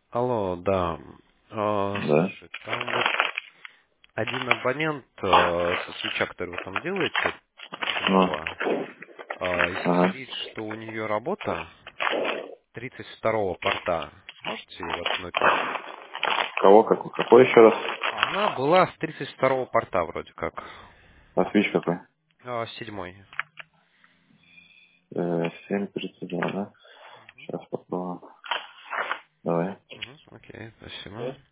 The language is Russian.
Алло, да. Да. Слушай, там вот один абонент со свеча, который вы там делаете, Ну, Вова, ага. истерит, что у нее работа 32-го порта. Можете ей воткнуть там? Кого, какой еще раз? Она была с 32-го порта вроде как. А свич какой? 7-й. 7:32, да? Сейчас попробуем. Давай. Угу, окей, спасибо.